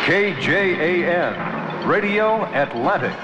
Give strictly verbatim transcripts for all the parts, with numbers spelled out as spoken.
K J A N, Radio Atlantic.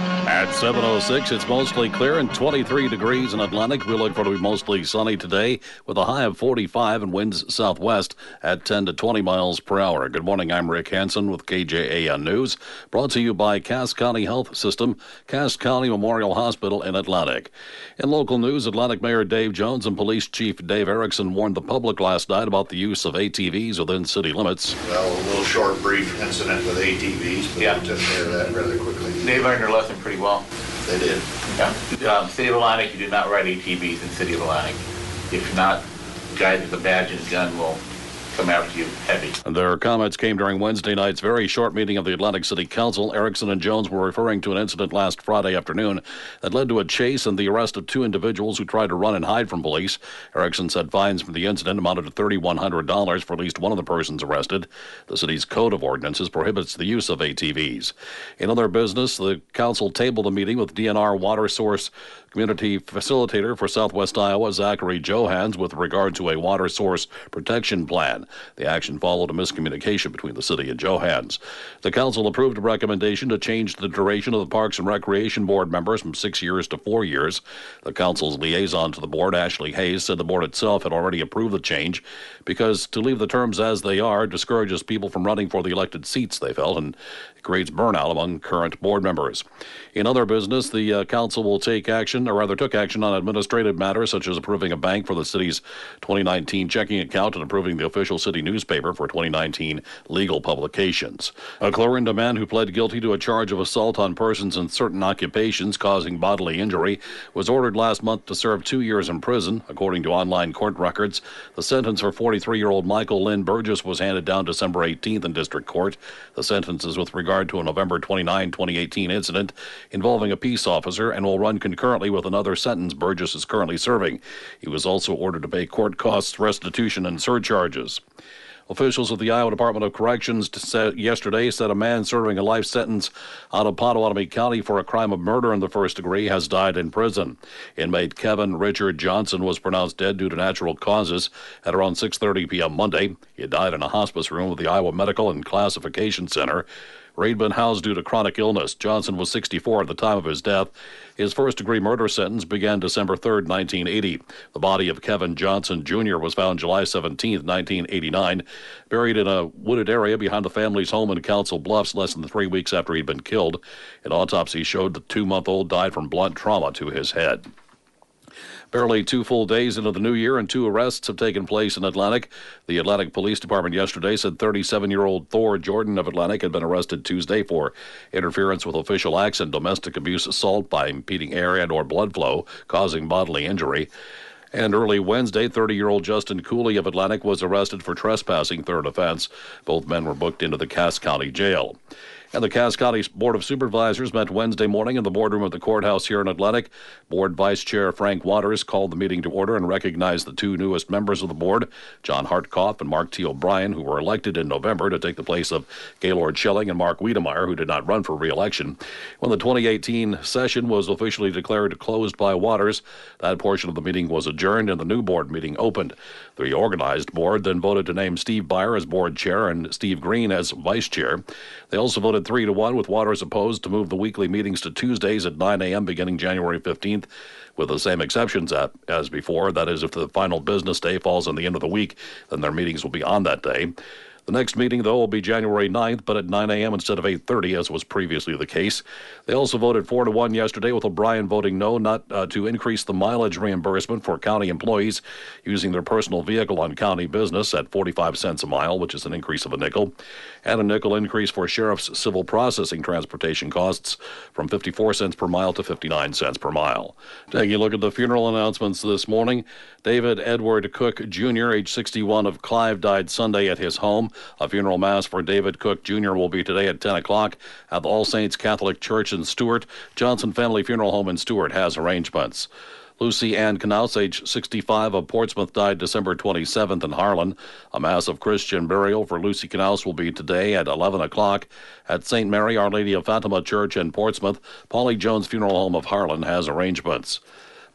At seven oh six, it's mostly clear and twenty-three degrees in Atlantic. We look for it to be mostly sunny today with a high of forty-five and winds southwest at ten to twenty miles per hour. Good morning, I'm Rick Hansen with K J A N News, brought to you by Cass County Health System, Cass County Memorial Hospital in Atlantic. In local news, Atlantic Mayor Dave Jones and Police Chief Dave Erickson warned the public last night about the use of A T Vs within city limits. Well, a little short, brief incident with A T Vs, but yeah. we took care of that rather quickly. They learned their lesson pretty well. They did. Yeah. Um, City of Atlantic, you do not ride A T Vs in City of Atlantic. If you're not, guys with a badge and gun will come after you heavy. Their comments came during Wednesday night's very short meeting of the Atlantic City Council. Erickson and Jones were referring to an incident last Friday afternoon that led to a chase and the arrest of two individuals who tried to run and hide from police. Erickson said fines from the incident amounted to three thousand one hundred dollars for at least one of the persons arrested. The city's code of ordinances prohibits the use of A T Vs. In other business, the council tabled a meeting with D N R Water Source Community Facilitator for Southwest Iowa, Zachary Johans, with regard to a water source protection plan. The action followed a miscommunication between the city and Johans. The council approved a recommendation to change the duration of the Parks and Recreation Board members from six years to four years. The council's liaison to the board, Ashley Hayes, said the board itself had already approved the change because to leave the terms as they are discourages people from running for the elected seats, they felt, and it creates burnout among current board members. In other business, the uh, council will take action, or rather took action on administrative matters such as approving a bank for the city's twenty nineteen checking account and approving the official city newspaper for twenty nineteen legal publications. A Clarinda man who pled guilty to a charge of assault on persons in certain occupations causing bodily injury was ordered last month to serve two years in prison. According to online court records, the sentence for forty-three-year-old Michael Lynn Burgess was handed down December eighteenth in district court. The sentence is with regard to a November twenty-ninth, twenty eighteen incident involving a peace officer and will run concurrently with another sentence Burgess is currently serving. He was also ordered to pay court costs, restitution, and surcharges. Officials of the Iowa Department of Corrections said yesterday said a man serving a life sentence out of Potawatomi County for a crime of murder in the first degree has died in prison. Inmate Kevin Richard Johnson was pronounced dead due to natural causes at around six thirty p.m. Monday. He had died in a hospice room of the Iowa Medical and Classification Center. He'd been housed due to chronic illness. Johnson was sixty-four at the time of his death. His first-degree murder sentence began December third, nineteen eighty. The body of Kevin Johnson, Junior was found July seventeenth, nineteen eighty-nine, buried in a wooded area behind the family's home in Council Bluffs less than three weeks after he'd been killed. An autopsy showed the two-month-old died from blunt trauma to his head. Barely two full days into the new year and two arrests have taken place in Atlantic. The Atlantic Police Department yesterday said thirty-seven-year-old Thor Jordan of Atlantic had been arrested Tuesday for interference with official acts and domestic abuse assault by impeding air and or blood flow, causing bodily injury. And early Wednesday, thirty-year-old Justin Cooley of Atlantic was arrested for trespassing, third offense. Both men were booked into the Cass County Jail. And the Cass County Board of Supervisors met Wednesday morning in the boardroom of the courthouse here in Atlantic. Board Vice Chair Frank Waters called the meeting to order and recognized the two newest members of the board, John Hartkoff and Mark T. O'Brien, who were elected in November to take the place of Gaylord Schelling and Mark Wiedemeyer, who did not run for re-election. When the twenty eighteen session was officially declared closed by Waters, that portion of the meeting was adjourned and the new board meeting opened. The reorganized board then voted to name Steve Byer as board chair and Steve Green as vice chair. They also voted three to one, with Waters opposed, to move the weekly meetings to Tuesdays at nine a.m. beginning January fifteenth, with the same exceptions as before. That is, if the final business day falls on the end of the week, then their meetings will be on that day. The next meeting, though, will be January ninth, but at nine a.m. instead of eight thirty, as was previously the case. They also voted four to one yesterday, with O'Brien voting no, not uh, to increase the mileage reimbursement for county employees using their personal vehicle on county business at forty-five cents a mile, which is an increase of a nickel, and a nickel increase for sheriff's civil processing transportation costs from fifty-four cents per mile to fifty-nine cents per mile. Taking a look at the funeral announcements this morning, David Edward Cook, Junior, age sixty-one, of Clive, died Sunday at his home. A funeral mass for David Cook, Junior will be today at ten o'clock at the All Saints Catholic Church in Stuart. Johnson Family Funeral Home in Stuart has arrangements. Lucy Ann Knaus, age sixty-five, of Portsmouth, died December twenty-seventh in Harlan. A mass of Christian burial for Lucy Knaus will be today at eleven o'clock at Saint Mary Our Lady of Fatima Church in Portsmouth. Paulie Jones Funeral Home of Harlan has arrangements.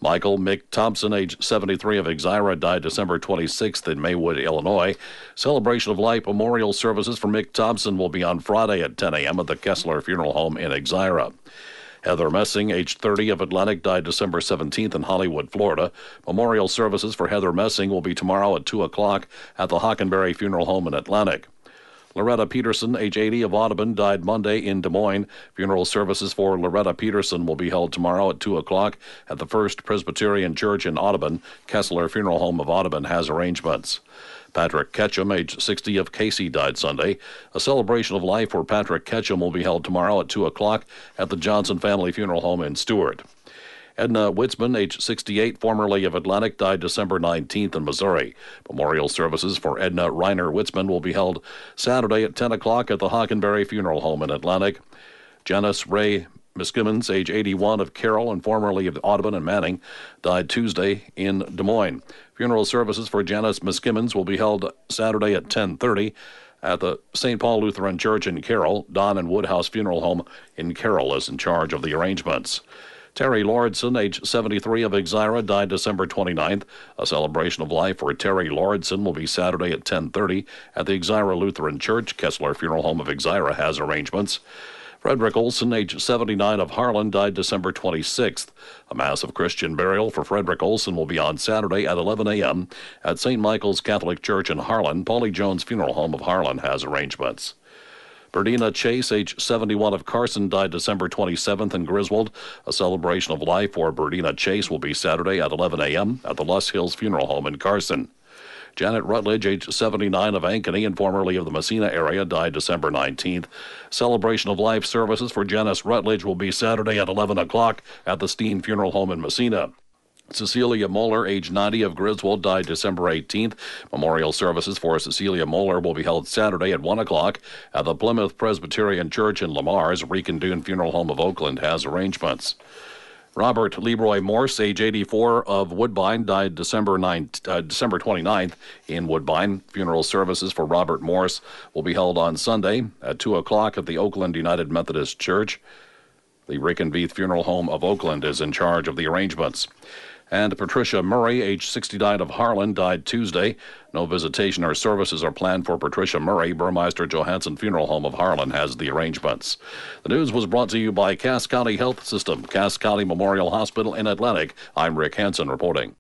Michael Mick Thompson, age seventy-three, of Exira, died December twenty-sixth in Maywood, Illinois. Celebration of Life memorial services for Mick Thompson will be on Friday at ten a.m. at the Kessler Funeral Home in Exira. Heather Messing, age thirty, of Atlantic, died December seventeenth in Hollywood, Florida. Memorial services for Heather Messing will be tomorrow at two o'clock at the Hockenberry Funeral Home in Atlantic. Loretta Peterson, age eighty, of Audubon, died Monday in Des Moines. Funeral services for Loretta Peterson will be held tomorrow at two o'clock at the First Presbyterian Church in Audubon. Kessler Funeral Home of Audubon has arrangements. Patrick Ketchum, age sixty, of Casey, died Sunday. A celebration of life for Patrick Ketchum will be held tomorrow at two o'clock at the Johnson Family Funeral Home in Stewart. Edna Witzman, age sixty-eight, formerly of Atlantic, died December nineteenth in Missouri. Memorial services for Edna Reiner Witzman will be held Saturday at ten o'clock at the Hockenberry Funeral Home in Atlantic. Janice Ray Miskimmons, age eighty-one, of Carroll and formerly of Audubon and Manning, died Tuesday in Des Moines. Funeral services for Janice Miskimmons will be held Saturday at ten thirty at the Saint Paul Lutheran Church in Carroll. Don and Woodhouse Funeral Home in Carroll is in charge of the arrangements. Terry Lordson, age seventy-three, of Exira, died December twenty-ninth. A celebration of life for Terry Lordson will be Saturday at ten thirty at the Exira Lutheran Church. Kessler Funeral Home of Exira has arrangements. Frederick Olson, age seventy-nine, of Harlan, died December twenty-sixth. A mass of Christian burial for Frederick Olson will be on Saturday at eleven a.m. at Saint Michael's Catholic Church in Harlan. Paulie Jones Funeral Home of Harlan has arrangements. Berdina Chase, age seventy-one, of Carson, died December twenty-seventh in Griswold. A celebration of life for Berdina Chase will be Saturday at eleven a.m. at the Luss Hills Funeral Home in Carson. Janet Rutledge, age seventy-nine, of Ankeny and formerly of the Messina area, died December nineteenth. Celebration of life services for Janice Rutledge will be Saturday at eleven o'clock at the Steen Funeral Home in Messina. Cecilia Moeller, age ninety, of Griswold, died December eighteenth. Memorial services for Cecilia Moeller will be held Saturday at one o'clock at the Plymouth Presbyterian Church in Lamar's. Recondoon Funeral Home of Oakland has arrangements. Robert Leroy Morse, age eighty-four, of Woodbine, died December ninth, uh, December twenty-ninth in Woodbine. Funeral services for Robert Morse will be held on Sunday at two o'clock at the Oakland United Methodist Church. The Rick and Veith Funeral Home of Oakland is in charge of the arrangements. And Patricia Murray, age sixty-nine, of Harlan, died Tuesday. No visitation or services are planned for Patricia Murray. Burmeister Johansson Funeral Home of Harlan has the arrangements. The news was brought to you by Cass County Health System, Cass County Memorial Hospital in Atlantic. I'm Rick Hansen reporting.